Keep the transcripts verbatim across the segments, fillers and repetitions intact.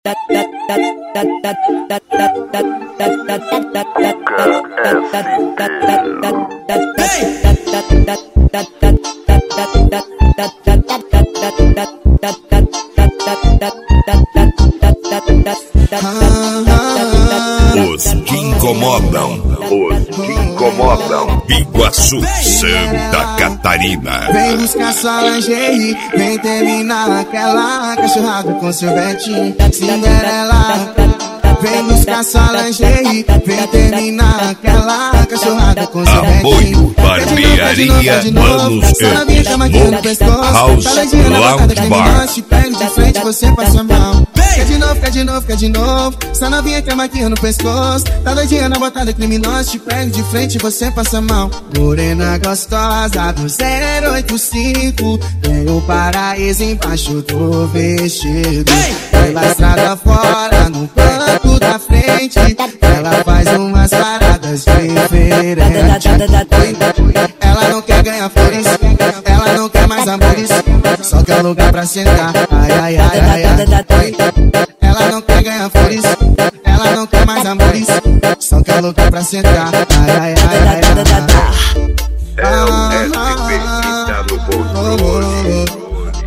Os que incomodam, os que incomodam. Iguaçu, Santa Catarina. Vem buscar sua lingerie, vem terminar aquela cachorrada com seu Betinho. Cinderela, vem buscar sua lingerie, vem terminar aquela cachorrada com seu Betinho. Apoio, barbearia, manos e House Lounge Bar. Te pego de frente, você passa mal. Quer de novo, quer de novo, quer de novo. Só novinha que é maquinha no pescoço. Tá doidinha na botada criminosa. Te pego de frente, você passa mal. Morena gostosa do zero oito cinco. Tem o paraíso embaixo do vestido. Pela estrada fora, no banco da frente. Ela faz umas paradas diferentes. Ela não quer ganhar flores, ela não quer mais amores, só quer lugar pra sentar. Ai, ai, ai, ai, ai. Ela não quer ganhar flores, ela não quer mais amores, só quer lugar pra sentar. Ai, ai, ai, ai, ai. É o S P que tá no controle.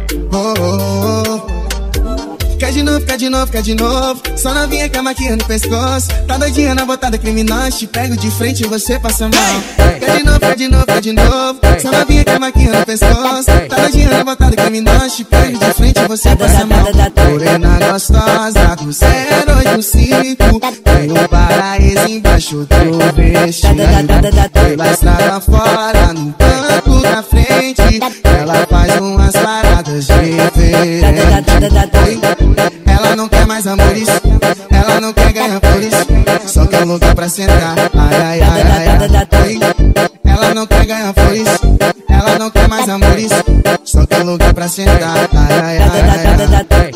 Quer de novo, quer de novo, quer de novo. Só novinha com a maquinha no pescoço. Tá doidinha na botada criminosa. Te pego de frente e você passa mal. Quer de novo, quer de novo, quer de novo. Só novinha com a maquinha no pescoço. Tá doidinha na botada criminosa. Te pego de frente e você passa mal. Morena gostosa do zero oito cinco. Tem o paraíso embaixo do vestido. Pela estrada fora, no banco da frente. Ela faz umas paradas diferentes. Ela não quer mais amores, ela não quer ganhar flores, só quer lugar pra sentar. Ai, ai, ai, ai, ai. Ela não quer ganhar flores, ela não quer mais amores, só quer lugar pra sentar. Ai, ai, ai, ai, ai.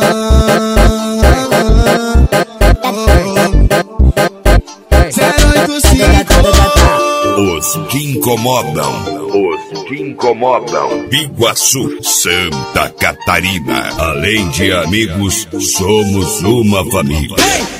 zero oito cinco. Os que incomodam, os que incomodam. Iguaçu, Santa Catarina. Além de amigos, somos uma família.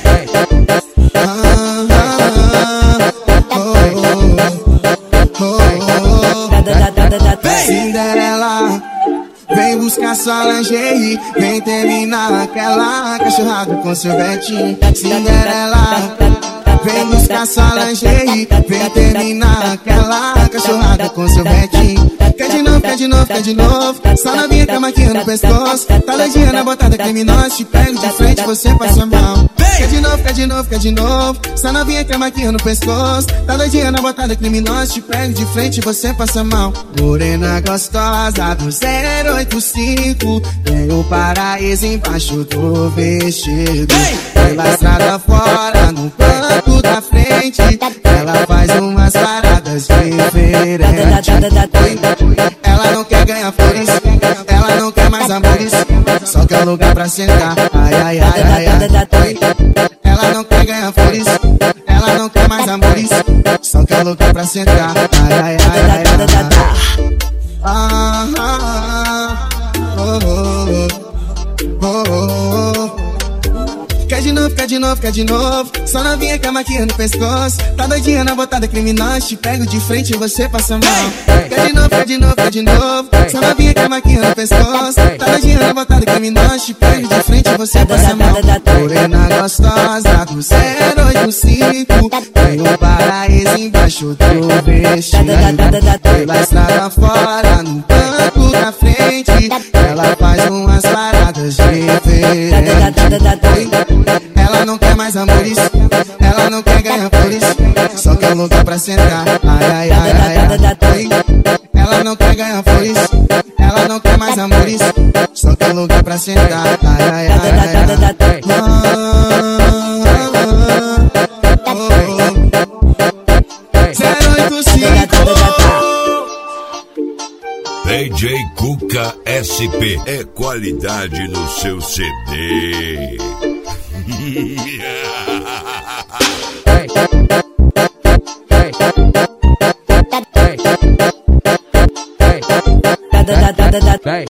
Cinderela, vem buscar sua lingerie, vem terminar aquela cachorrada com seu Betinho. Cinderela, vem buscar sua lingerie, vem terminar aquela cachorrada com seu Betinho. Quer de novo, quer de novo, quer de novo. Só novinha com a maquinha no pescoço. Tá doidinha na botada criminosa. Te pego de frente, você passa mal. Quer de novo, quer de novo, quer de novo. Só novinha com a maquinha no pescoço. Tá doidinha na botada criminosa. Te pego de frente, você passa mal. Morena gostosa do zero oito cinco. Tem o paraíso embaixo do vestido. Pela estrada fora, no banco da frente. Ela faz umas paradas diferentes. Ela não quer ganhar flores, ela não quer mais amores, só quer lugar pra sentar. Ai, ai, ai, ai, ai. Ela não quer ganhar flores, ela não quer mais amores, só quer lugar pra sentar. Ai, ai, ai, ai, ai. Ah, ah, oh, oh, oh, oh, oh. Quer de novo, quer de novo, quer de novo. Só novinha com a maquinha no pescoço. Tá doidinha na botada criminosa. Te pego de frente e você passa mal. Quer de novo, quer de novo, quer de novo. Só novinha com a maquinha no pescoço. Tá doidinha na botada criminosa. Te pego de frente e você passa mal. Morena gostosa do zero oito cinco. Tem o paraíso embaixo do vestido. Pela estrada fora, no banco da frente. Ela faz umas paradas diferentes. Ela não quer mais amores, ela não quer ganhar flores, só quer lugar pra sentar. Ai, ai, ai, ai, ai. Ela não quer ganhar flores, ela não quer mais amores, só quer lugar pra sentar. Ai, ai, ai, ai, ai. zero oito cinco. D J Cuca S P é qualidade no seu C D. Vem.